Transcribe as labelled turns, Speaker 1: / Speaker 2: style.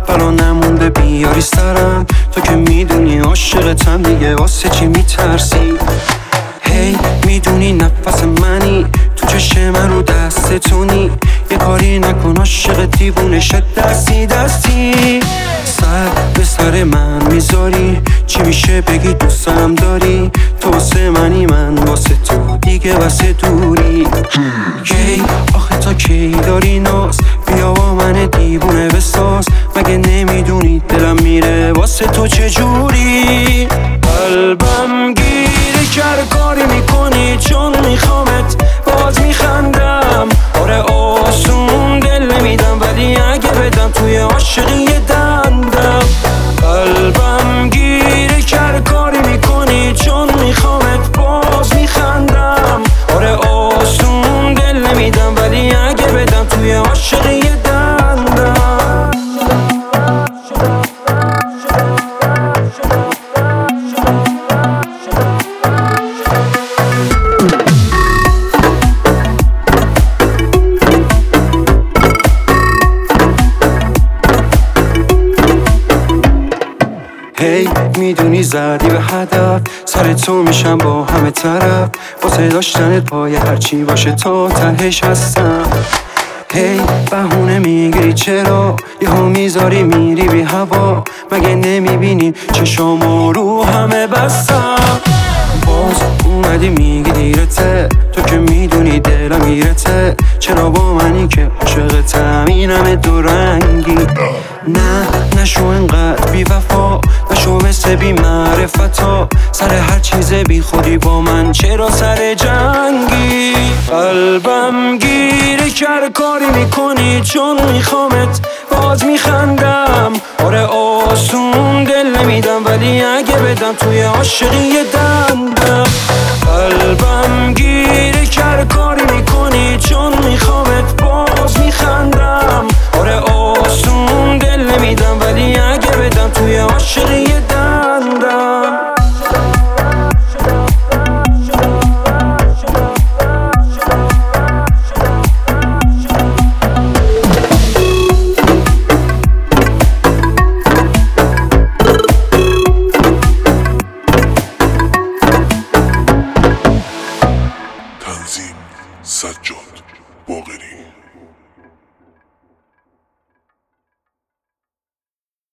Speaker 1: بلا نمونده بیاری سرم. تو که میدونی عاشقتم دیگه واسه چی میترسی؟ هی میدونی نفس منی، تو چشم من رو دستتونی. یه کاری نکن عاشق دیوونه شد دستی دستی. سر به سر من میذاری، چی میشه بگی دوستم داری؟ تو واسه منی من واسه تو دیگه واسه دوری. کی آخه تا کی داری ناز؟ بیا با من دیوونه بساز. مگه نمیدونی دلم میره واسه تو چجوری؟ قلبم گیره کرد کاری میکنی چون میخوامت، باز میخندم. آره آسون دل نمیدم ولی اگه بدم توی عاشقی دندم. قلبم گیره کرد کاری میکنی چون میخوامت، باز میخندم. آره آسون دل نمیدم ولی اگه بدم توی عاشقی دندم. هی میدونی زدی به هدف، سر تو میشم با همه طرف. واسه داشتنت پای هرچی باشه تا تهش هستم. هی بهونه میگیری چرا؟ یهو میذاری میری بی هوا. مگه نمیبینی چشامو رو همه بستم؟ باز اومدی میگی دیرته، تو که میدونی دلم میرته. چرا با منی که عاشقتم این همه دو رنگی؟ نه نشو انقدر بی وفا، نشو مثل بی معرفتا. سر هر چیز بی خودی با من چرا سر جنگی؟ قلبم گیره کرد کاری میکنی چون میخوامت، باز میخندم. آره آسون دل نمیدم ولی اگه بدم توی عاشقی دندم. قلبم گیره کرد کاری میکنی چون میخوامت، باز میخندم. آره آسون دل نمیدم ولی اگه بدم توی عاشقی دندم.
Speaker 2: تنظیم سجاد.